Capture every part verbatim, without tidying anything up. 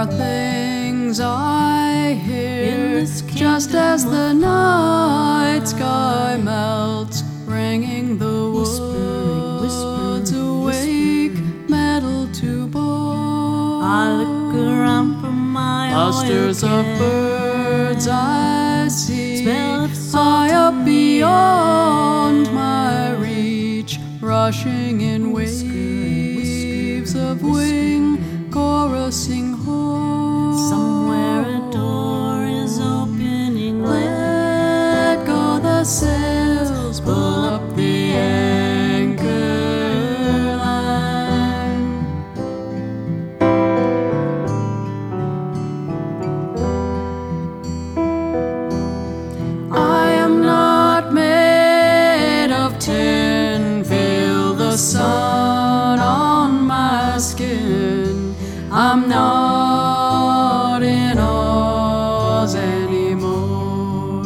are things I hear In this just as kingdom the of night sky fire. melts, ringing the Whispering, woods whispering, awake, whispering. metal to bone. I look around for my Clusters oil of can. birds I see, Smell of high salt up in the beyond air. my reach, rushing in Whispering, waves whispering, of wing, whispering. chorusing home. Somewhere a door is opening. Let go the sails, pull up the anchor line. I am not made of tin, feel the sun on my skin. I'm not in Oz anymore.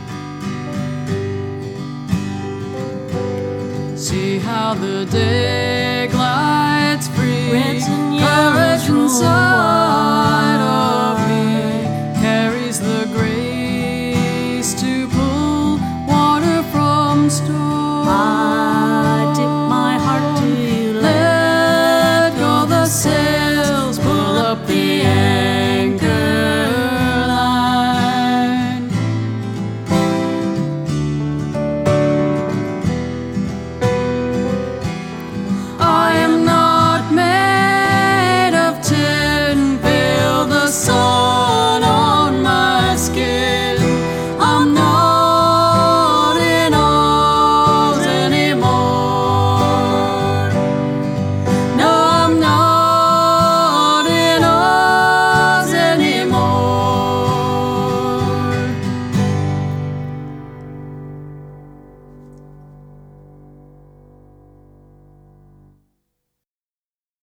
See how the day